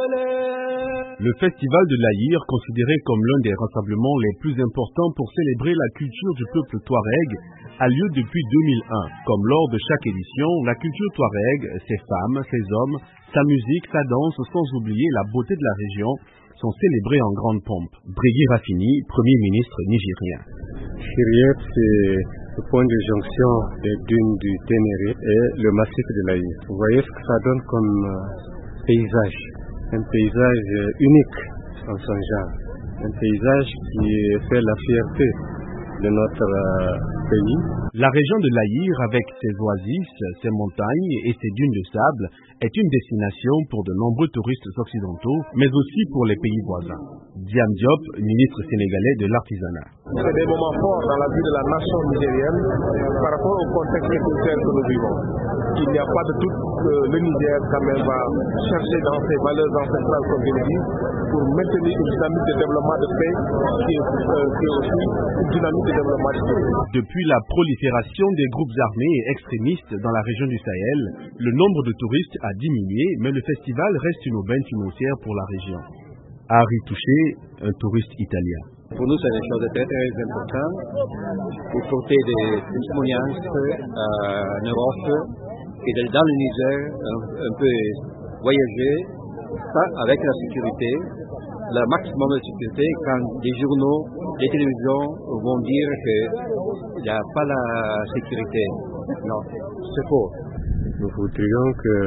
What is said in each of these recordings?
Le festival de l'Aïr, considéré comme l'un des rassemblements les plus importants pour célébrer la culture du peuple touareg, a lieu depuis 2001. Comme lors de chaque édition, la culture touareg, ses femmes, ses hommes, sa musique, sa danse, sans oublier la beauté de la région, sont célébrés en grande pompe. Brégui Rafini, Premier ministre nigérien. Chiriep, c'est le point de jonction des dunes du Ténéré et le massif de l'Aïr. Vous voyez ce que ça donne comme paysage. Un paysage unique en son genre. Un paysage qui fait la fierté de notre pays. La région de l'Aïr, avec ses oasis, ses montagnes et ses dunes de sable, est une destination pour de nombreux touristes occidentaux, mais aussi pour les pays voisins. Diam Diop, ministre sénégalais de l'artisanat. C'est des moments forts dans la vie de la nation nigérienne par rapport au contexte sécuritaire que nous vivons. Il n'y a pas de doute que le Niger quand même va chercher dans ses valeurs ancestrales, comme je l'ai dit, pour maintenir une dynamique de développement de paix qui est aussi une dynamique de développement de paix. Depuis la prolifération des groupes armés et extrémistes dans la région du Sahel, le nombre de touristes a diminué, mais le festival reste une aubaine financière pour la région. Harry Touché, un touriste italien. Pour nous, c'est une chose très, très importante pour porter des témoignages en Europe et dans le Niger, un peu voyager, ça avec la sécurité, le maximum de sécurité, quand les journaux, les télévisions vont dire qu'il n'y a pas la sécurité. Non, c'est faux. Nous voudrions que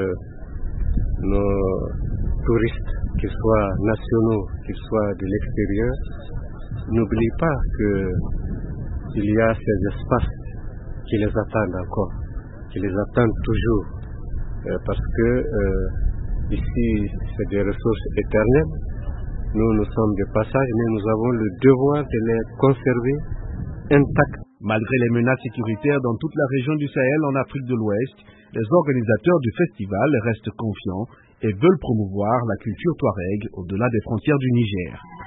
nos touristes, qu'ils soient nationaux, qu'ils soient de l'extérieur, n'oublient pas qu'il y a ces espaces qui les attendent encore, qui les attendent toujours, parce que ici, c'est des ressources éternelles. Nous sommes de passage, mais nous avons le devoir de les conserver intacts. Malgré les menaces sécuritaires dans toute la région du Sahel en Afrique de l'Ouest, les organisateurs du festival restent confiants et veulent promouvoir la culture touareg au-delà des frontières du Niger.